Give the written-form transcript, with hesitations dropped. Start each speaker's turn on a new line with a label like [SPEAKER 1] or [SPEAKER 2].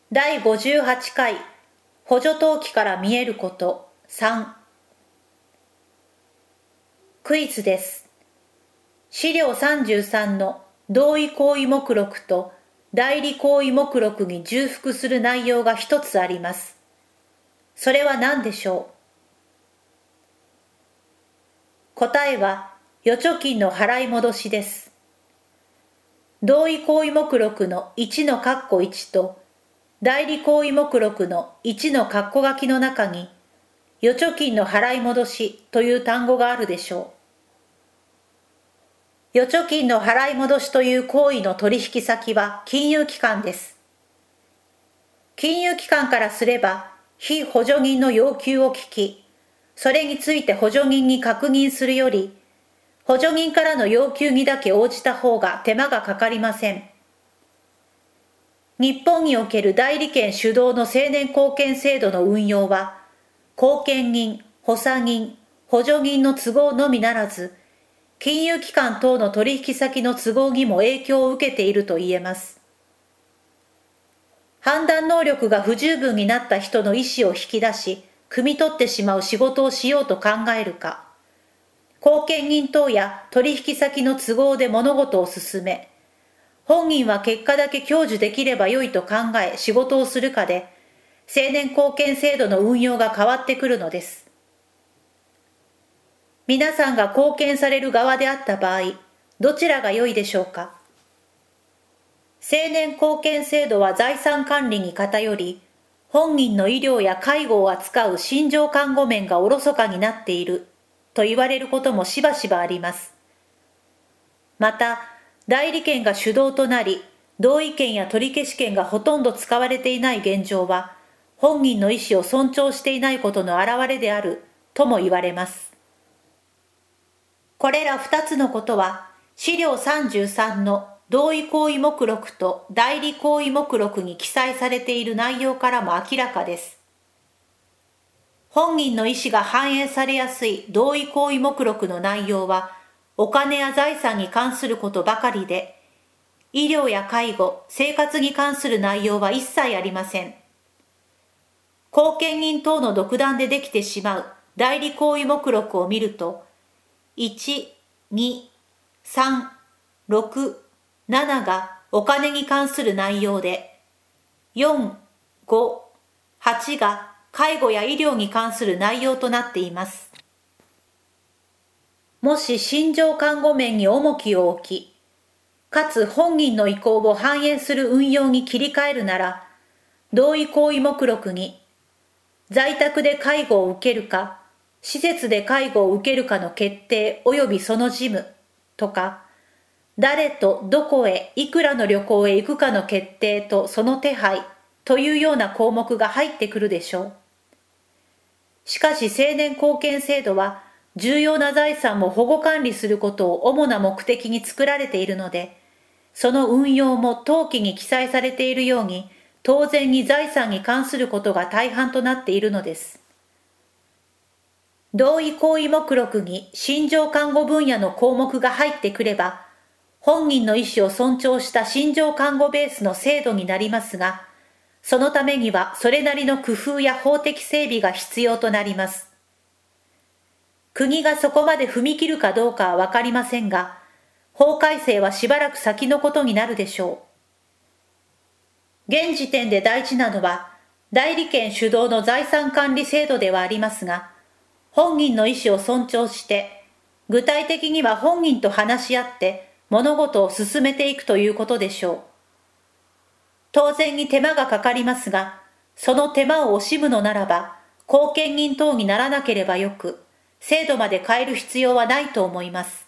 [SPEAKER 1] 第58回補助登記から見えること3。クイズです。資料33の同意行為目録と代理行為目録に重複する内容が一つあります。それは何でしょう？答えは預貯金の払い戻しです。同意行為目録の1の括弧1と代理行為目録の1の括弧書きの中に預貯金の払い戻しという単語があるでしょう。預貯金の払い戻しという行為の取引先は金融機関です。金融機関からすれば被補助人の要求を聞き、それについて補助人に確認するより、補助人からの要求にだけ応じた方が手間がかかりません。日本における代理権主導の青年貢献制度の運用は、後見人、補佐人、補助人の都合のみならず、金融機関等の取引先の都合にも影響を受けていると言えます。判断能力が不十分になった人の意思を引き出し、汲み取ってしまう仕事をしようと考えるか、後見人等や取引先の都合で物事を進め、本人は結果だけ享受できればよいと考え仕事をするかで、青年貢献制度の運用が変わってくるのです。皆さんが貢献される側であった場合、どちらが良いでしょうか。青年貢献制度は財産管理に偏り、本人の医療や介護を扱う心情看護面がおろそかになっていると言われることもしばしばあります。また、代理権が主導となり、同意権や取消権がほとんど使われていない現状は、本人の意思を尊重していないことの表れであるとも言われます。これら二つのことは、資料33の同意行為目録と代理行為目録に記載されている内容からも明らかです。本人の意思が反映されやすい同意行為目録の内容は、お金や財産に関することばかりで、医療や介護、生活に関する内容は一切ありません。後見人等の独断でできてしまう代理行為目録を見ると、1、2、3、6、7がお金に関する内容で、4、5、8が介護や医療に関する内容となっています。もし心情看護面に重きを置き、かつ本人の意向を反映する運用に切り替えるなら、同意行為目録に、在宅で介護を受けるか、施設で介護を受けるかの決定及びその事務とか、誰とどこへいくらの旅行へ行くかの決定とその手配というような項目が入ってくるでしょう。しかし青年貢献制度は、重要な財産も保護管理することを主な目的に作られているので、その運用も登記に記載されているように、当然に財産に関することが大半となっているのです。同意行為目録に心情看護分野の項目が入ってくれば、本人の意思を尊重した心情看護ベースの制度になりますが、そのためにはそれなりの工夫や法的整備が必要となります。国がそこまで踏み切るかどうかはわかりませんが、法改正はしばらく先のことになるでしょう。現時点で大事なのは、代理権主導の財産管理制度ではありますが、本人の意思を尊重して、具体的には本人と話し合って物事を進めていくということでしょう。当然に手間がかかりますが、その手間を惜しむのならば、後見人等にならなければよく、制度まで変える必要はないと思います。